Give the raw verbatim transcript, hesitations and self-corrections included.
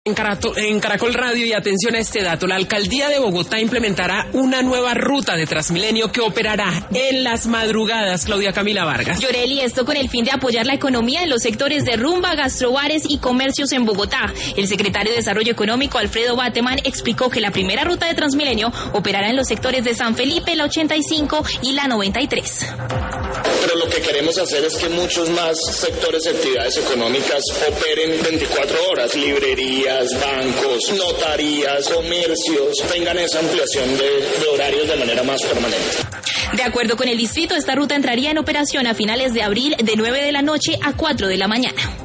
En, Carato, en Caracol Radio, y atención a este dato, la alcaldía de Bogotá implementará una nueva ruta de Transmilenio que operará en las madrugadas. Claudia Camila Vargas. Yoreli, esto con el fin de apoyar la economía en los sectores de rumba, gastrobares y comercios en Bogotá. El secretario de Desarrollo Económico, Alfredo Bateman, explicó que la primera ruta de Transmilenio operará en los sectores de San Felipe, la ochenta y cinco y la noventa y tres. Pero lo que queremos hacer es que muchos más sectores de actividades económicas operen veinticuatro horas, librerías, bancos, notarías, comercios, tengan esa ampliación de, de horarios de manera más permanente. De acuerdo con el distrito, esta ruta entraría en operación a finales de abril de nueve de la noche a cuatro de la mañana.